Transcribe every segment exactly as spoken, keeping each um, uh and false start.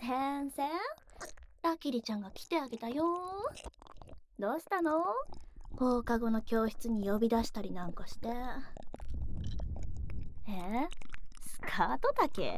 先生、ラキリちゃんが来てあげたよ。どうしたの？放課後の教室に呼び出したりなんかして。え？スカート丈？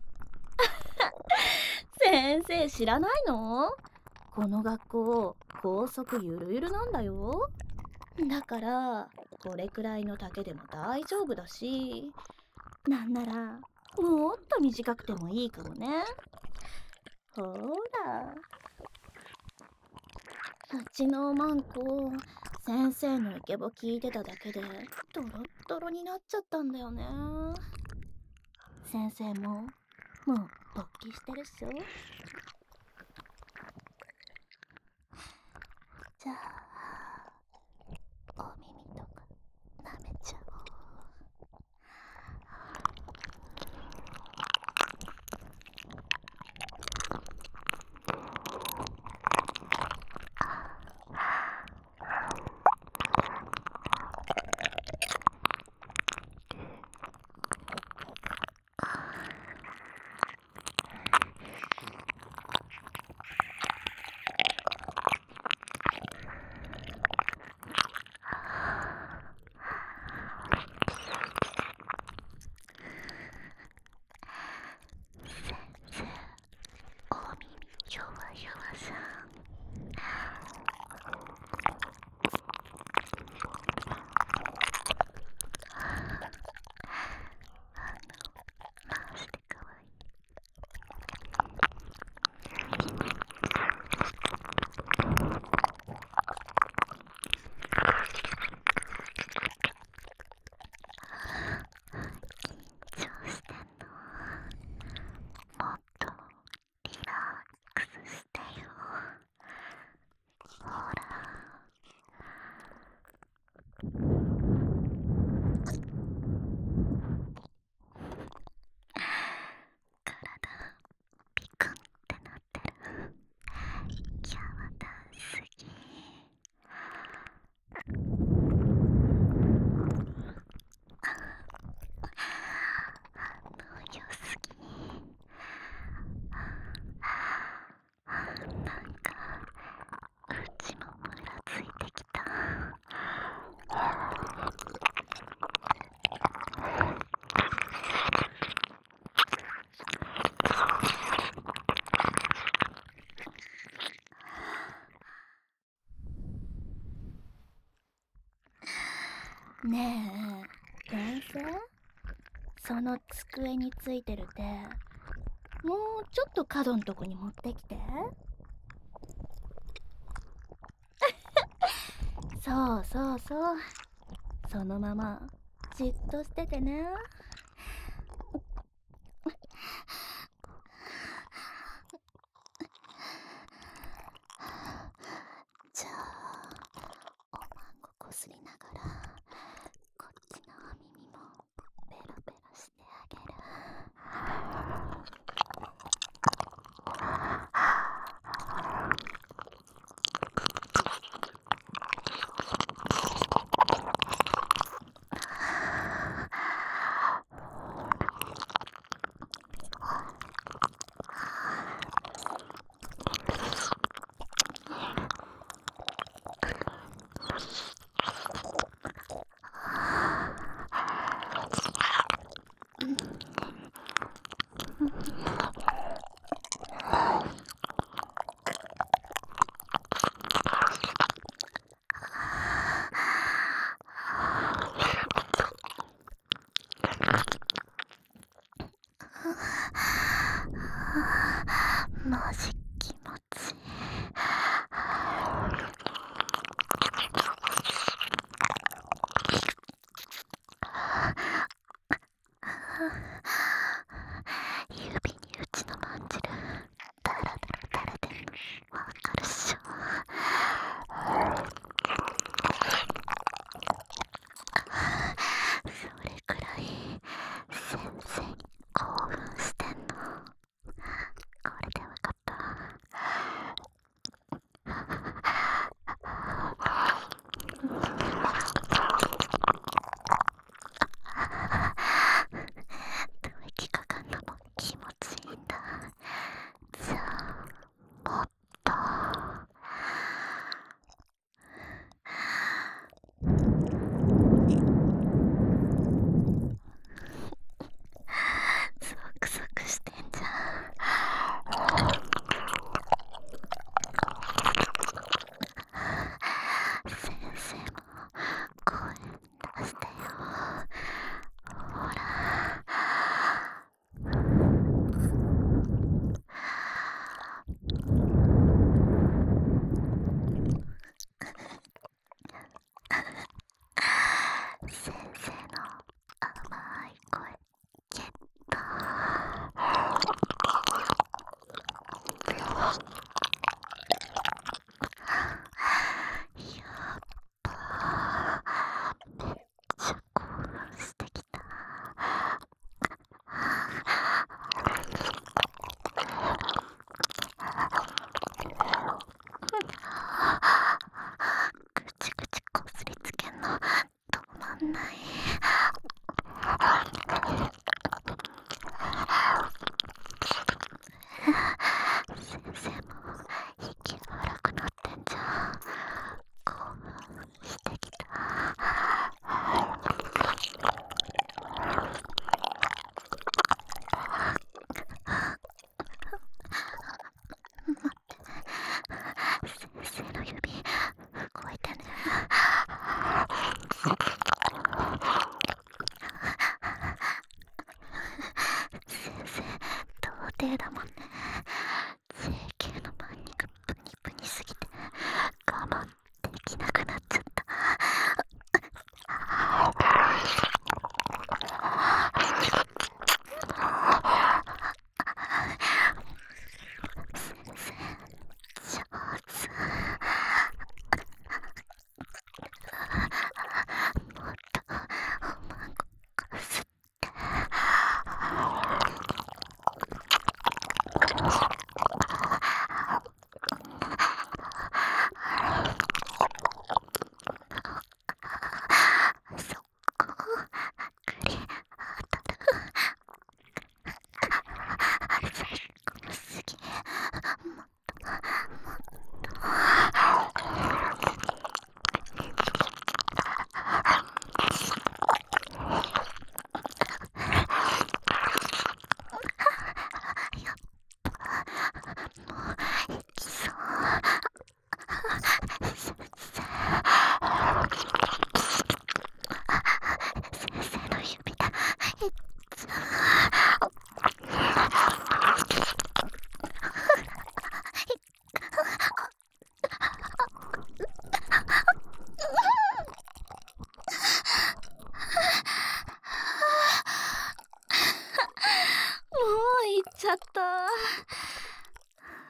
先生知らないの？この学校校則ゆるゆるなんだよ。だからこれくらいの丈でも大丈夫だし、なんならもっと短くてもいいかもね。ほら、うちのおまんこ、先生のイケボ聞いてただけでドロッドロになっちゃったんだよね。先生ももう勃起してるっしょ。じゃあお耳とか舐めちゃおう。ねえ、先生、その机についてる手、もうちょっと角んとこに持ってきて。そうそうそう、そのままじっとしててね。じゃあおまんここすりながらこっちのお耳もペロペロしてあげる。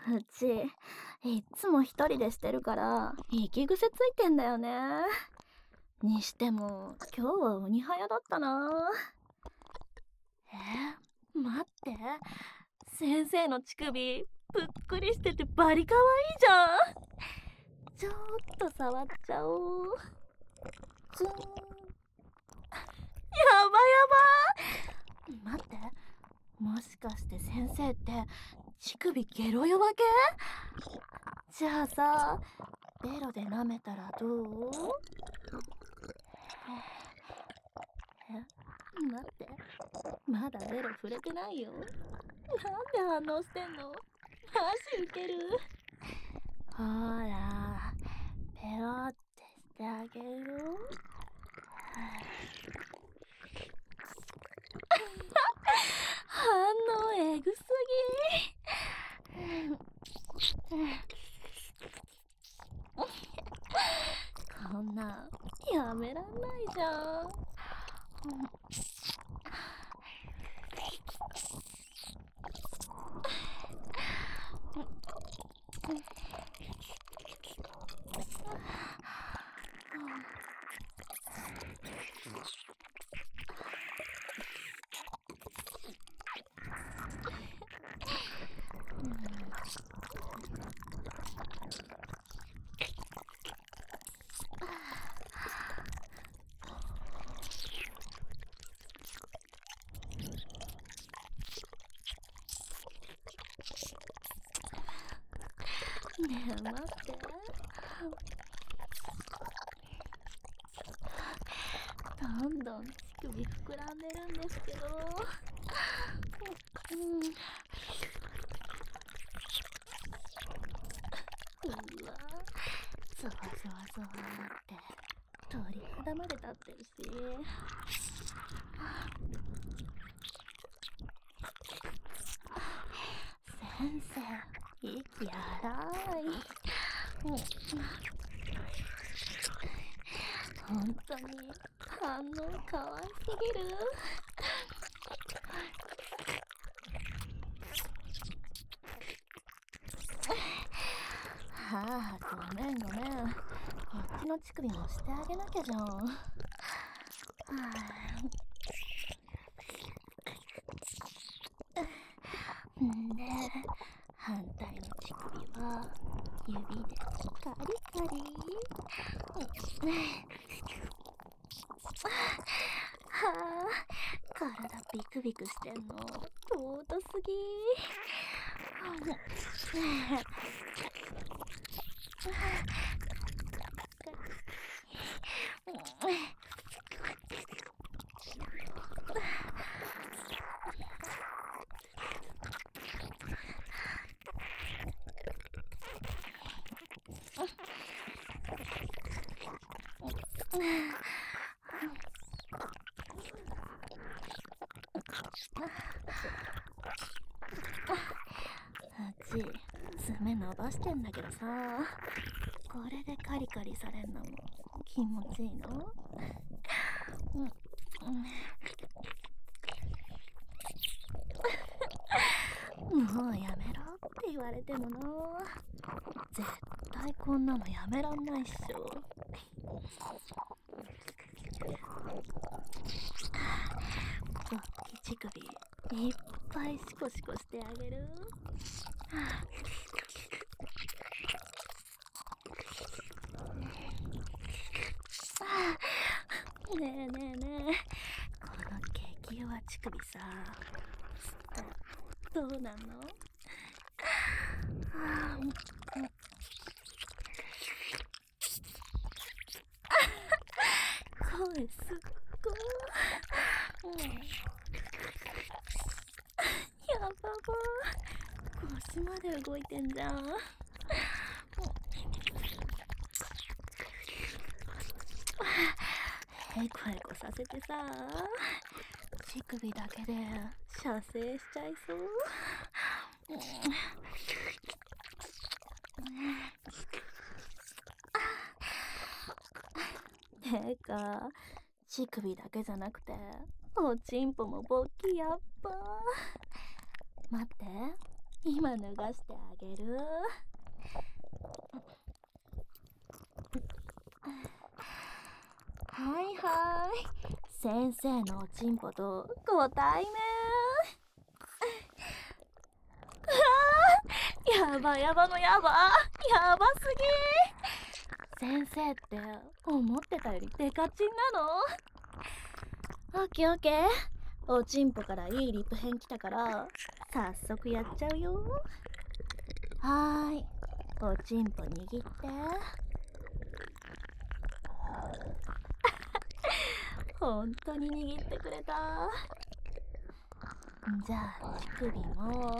うちいっつも一人でしてるから息癖ついてんだよね。にしても今日は鬼早だったな。え、待って、先生の乳首ぷっくりしててバリかわいいじゃん。ちょっと触っちゃおう。ツーン。やばやば。待って、もしかして先生って乳首ゲロ弱系？じゃあさ、ベロで舐めたらどう？え、待って、まだベロ触れてないよ。なんで反応してんの？マジウケる。ほら、ペロってしてあげるよ。反応エグすぎ。こんなんやめらんないじゃん。ねえ待って、どんどん乳首膨らんでるんですけど、うん、うわ、ゾワゾワゾワって鳥肌まで立ってるし、先生息荒い。本当に反応かわいすぎる。はあ、ごめんごめん。こっちの乳首もしてあげなきゃじゃん。はあ、んで、反対の乳首は指でカリカリ。はあ、体ビクビクしてんの尊すぎ。うち爪伸ばしてんだけどさ、これでカリカリされんのも気持ちいいの？うん、うん、もうやめろって言われてもな、絶対こんなのやめらんないっしょ。大きい乳首いっぱいシコシコしてあげる。ねえねえねえ、この激弱乳首さ、どうなの？声すっごい。うん、やばば、腰まで動いてんじゃん。へこへこさせてさ、乳首だけで射精しちゃいそう。てか、乳首だけじゃなくておちんぽも勃起やっば。待って、 今脱がしてあげる。はいはい。先生のおちんぽとご対面。やばやばのやば。やばすぎ。先生って思ってたよりデカチンなの？オッケーオッケー。おちんぽからいいリップ片来たから早速やっちゃうよ。はーい、おちんぽ握って。ほんとに握ってくれた。じゃあ乳首も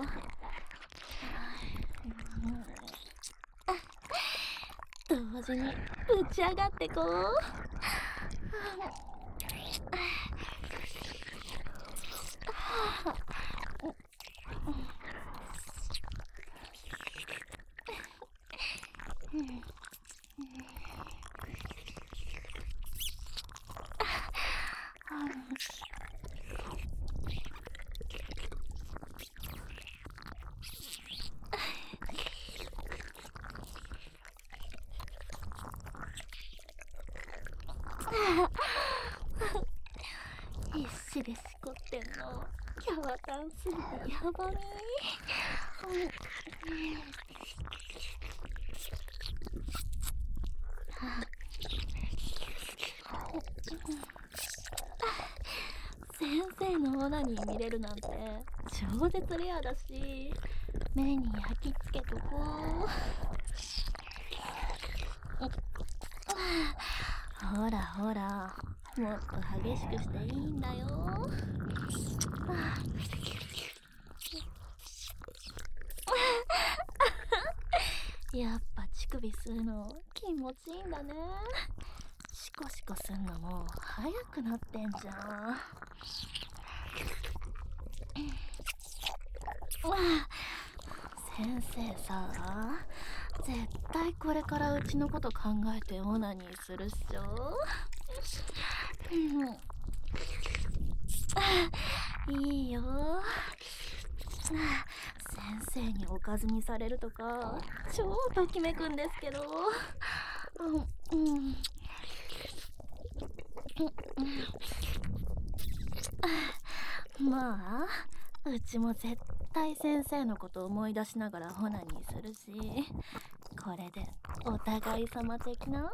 同時にぶち上がってこう。必死でしこってんの。キャワタンすぎてやばみ。先生のオナニー見れるなんて超絶レアだし、目に焼き付けとこう。ほらほら、もっと激しくしていいんだよ。やっぱ乳首吸うの気持ちいいんだね。シコシコすんのも早くなってんじゃん。先生さ、絶対これからうちのこと考えてオナニーするっしょ。いいよ。先生におかずにされるとか超ときめくんですけど。うん、うん、まあうちも絶対先生のこと思い出しながらオナニーするし、これでお互い様的な。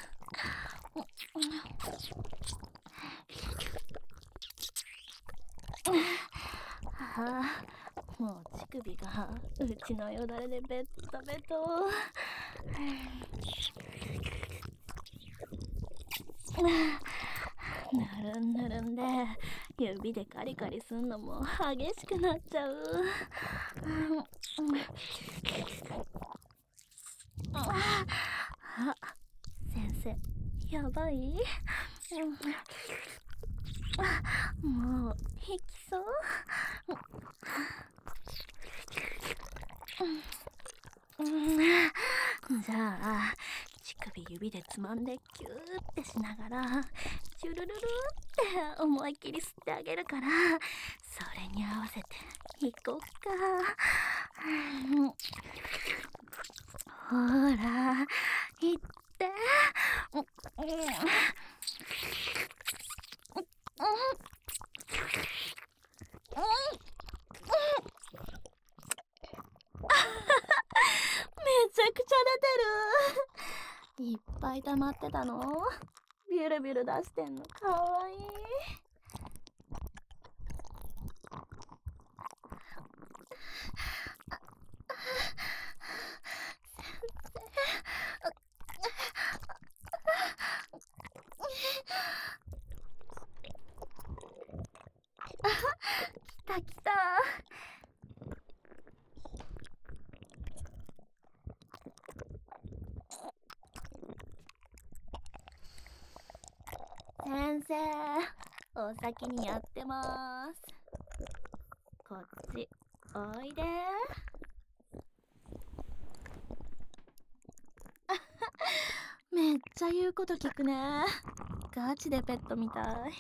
はあ、もう乳首がうちのよだれでベッタベト。ぬるんぬるんで指でカリカリすんのも激しくなっちゃう。あ、先生やばい。もう引きそう。じゃあ乳首指でつまんでキューってしながらチュルルルって思いっきり吸ってあげるから、それに合わせていこっか。ほらいって。めちゃくちゃ出てる。いっぱい溜まってたの？ビュルビュル出してんのかわいい。来た来た。先生、お先にやってます。こっちおいで。めっちゃ言うこと聞くね。ガチでペットみたい。は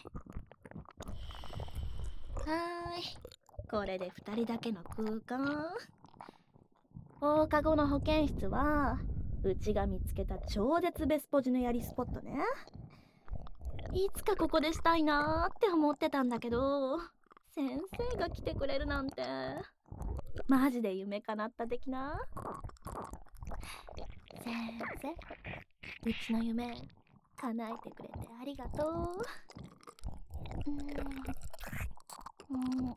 ーい、これでふたりだけの空間。 放課後の保健室はうちが見つけた超絶ベスポジのやりスポットね。いつかここでしたいなーって思ってたんだけど、先生が来てくれるなんてマジで夢叶った的な。先生、うちの夢叶えてくれてありがとう。うん、うん、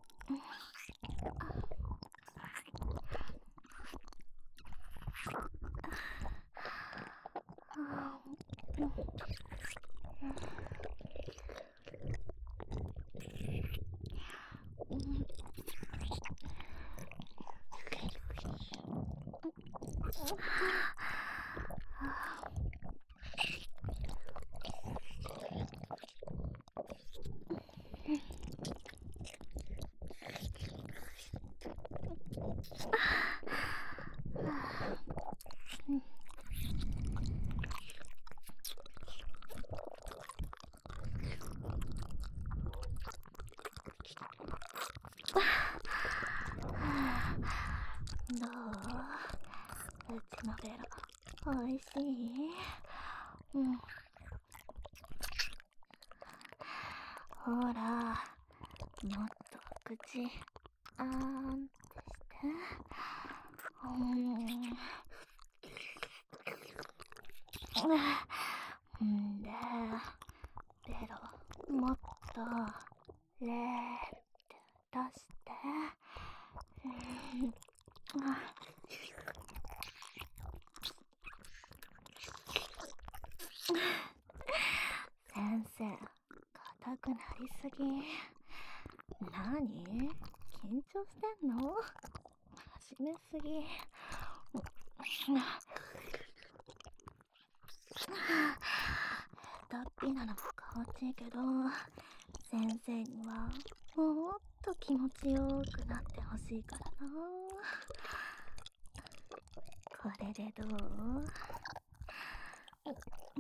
どう？うちのベロ、おいしい？うん。ほら、もっと口、あーんってして。うん。んで、ベロ、もっと、レーって出して。うん。先生、硬くなりすぎ。なに？緊張してんの？始めすぎ。下手っぴなのも心地いいけど、先生にはもっと気持ちよくなってほしいからな。これでどう？うん。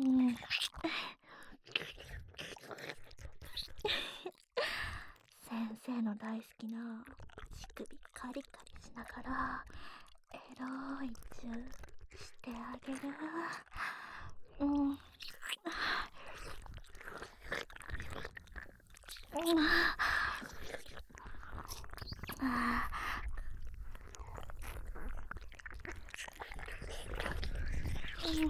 先生の大好きな乳首カリカリしながらエロいチューしてあげる。うん。うん。あー、うん。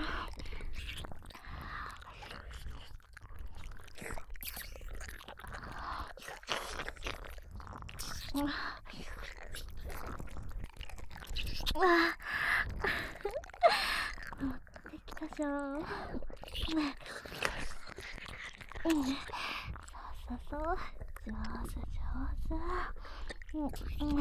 あー、乗ってきたじゃん。うん。そうそうそう、上手上手。うん、うん。近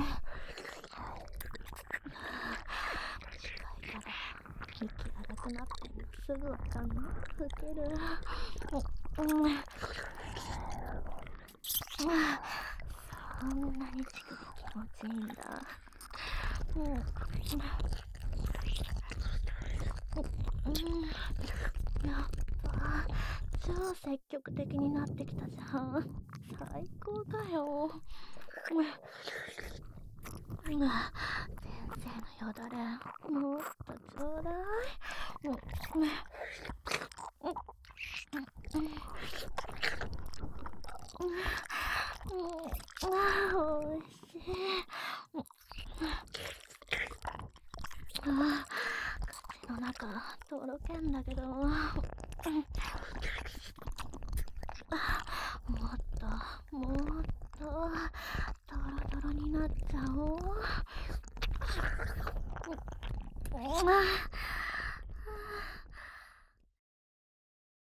いから息荒くなってんのすぐわかんの。ウケる。うん、うん。そんなに乳首気持ちいいんだ。うん、うん。うん、やっぱ超積極的になってきたじゃん。最高だよ。うん、先生のよだれもっとちょうだい。うん、うん、うん、うん、あー、おいしい。うん、あー、口の中とろけんだけど、うん、もっともっととろとろになっちゃおう。うん、あ